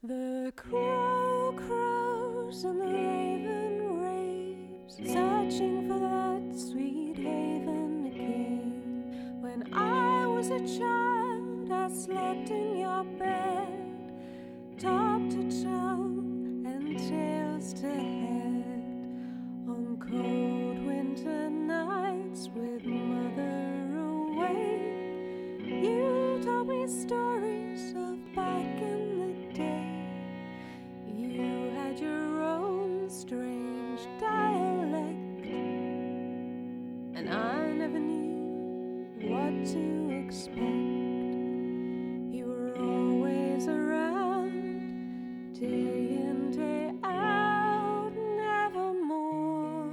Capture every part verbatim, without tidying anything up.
The crow crows and the raven raves, searching for that sweet haven again. When I was a child, I slept in your bed, top to toe and tails to head, on cold winter nights with mother away. You told me stories of back in the day. You had your own strange dialect, and I never knew what to expect. You were always around, day in, day out, nevermore,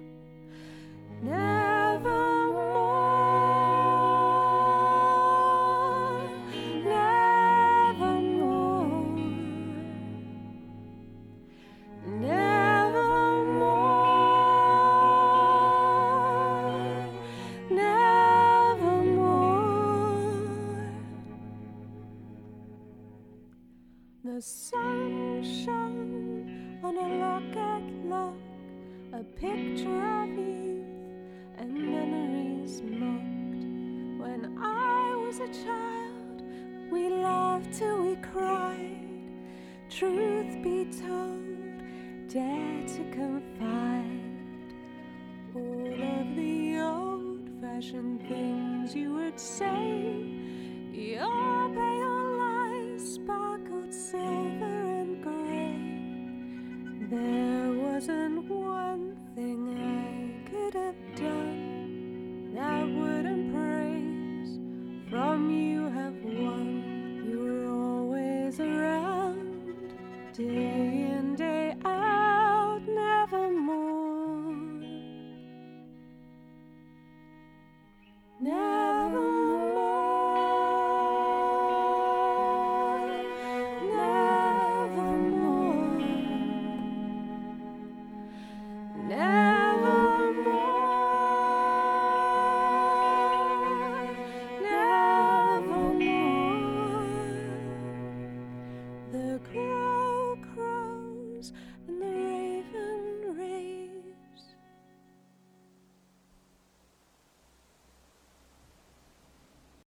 nevermore, nevermore, nevermore, nevermore. The sun shone on a lock at lock, a picture of youth and memories mocked. When I was a child, we laughed till we cried. Truth be told, dare to confide all of the old-fashioned things you would say. Your pale eyes sparkled silver and gray. There wasn't one thing I could have done that wouldn't praise from you have won. You were always around, dear.